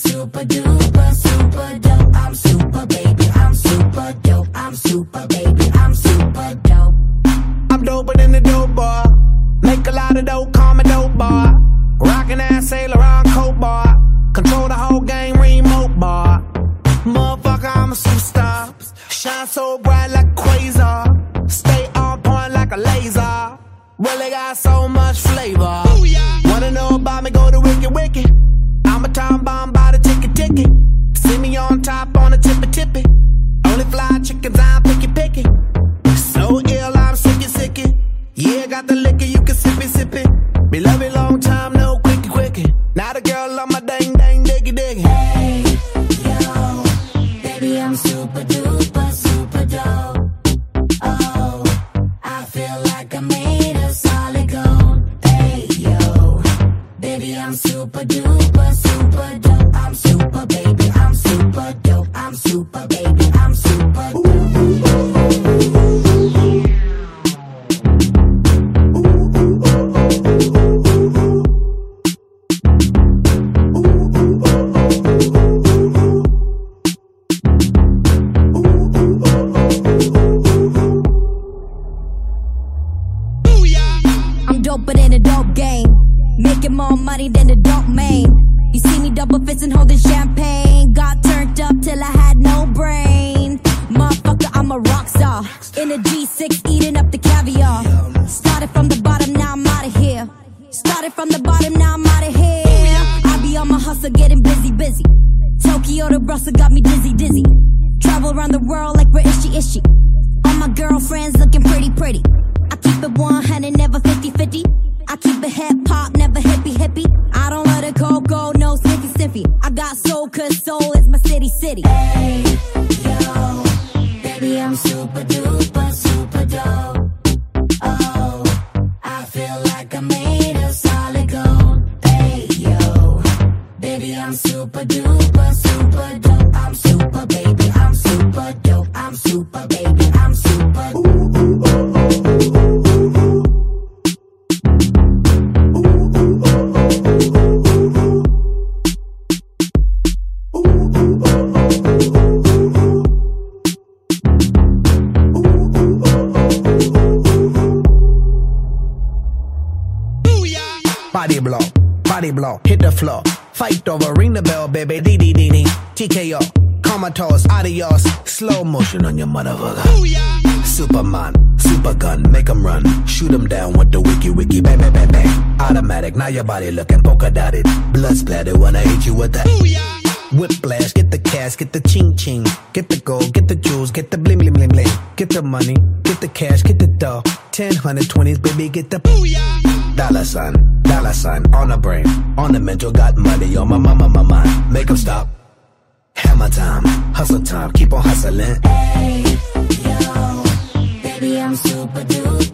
super duper, super dope. I'm super, baby, I'm super dope. I'm super, baby, I'm super dope. I'm doper than the dope boy. Make a lot of dope, call me dope boy. Rockin' ass Sailor on coat boy. Control the whole game, remote boy. Motherfucker, I'm a superstar. Shine so bright like a quasar. Stay on point like a laser. Really got so much flavor. Wanna know about me, go to Wiki Wiki. I'm a time bomb by the ticket. See me on top on the tippy. Only fly chickens, I'm picky. So ill, I'm sicky. Yeah, got the liquor, you can sip it. Be love it long time, no quickie. Now the girl on my dang, diggy. Hey, yo, baby, I'm super duper, super dope. Oh, I feel like I'm made of solid gold. Hey, yo, baby, I'm super duper, super dope. I'm super, baby, I'm super dope. I'm super, baby, I'm super dope. I'm doper than a dope game. Making more money than the dope main. You see me double fisting, holding champagne. Got turned up till I had no brain. Motherfucker, I'm a rock star. In a G6, eating up the caviar. Started from the bottom, now I'm out of here. Started from the bottom, now I'm out of here. I be on my hustle, getting busy. Tokyo to Brussels got me dizzy. Travel around the world like we're ishy. All my girlfriends looking pretty. I keep it 100, never 50-50. I keep it hip-hop, never hippie. I don't let it go, no sniffy. I got soul, cause soul is my city. Hey, yo, baby, I'm super duper, super dope. Oh, I feel like I'm made of solid gold. Hey, yo, baby, I'm super duper, super dope. I'm super, baby, I'm super dope. I'm super, baby, I'm super dope. Body block, hit the floor. Fight over, ring the bell, baby. Dee. TKO, comatose, adios. Slow motion on your motherfucker. Superman, super gun, make 'em run. Shoot 'em down with the wiki, bang. Automatic, now your body looking polka dotted. Blood splatter when I hit you with that. Whiplash, get the cash, get the ching. Get the gold, get the jewels, get the bling. Get the money, get the cash, get the dough. 10, 120s, baby, get the dollar sign, on the brain, on the mental, got money on my mind. Make 'em stop. Hammer time, hustle time, keep on hustling. Hey, yo, baby, I'm super duper.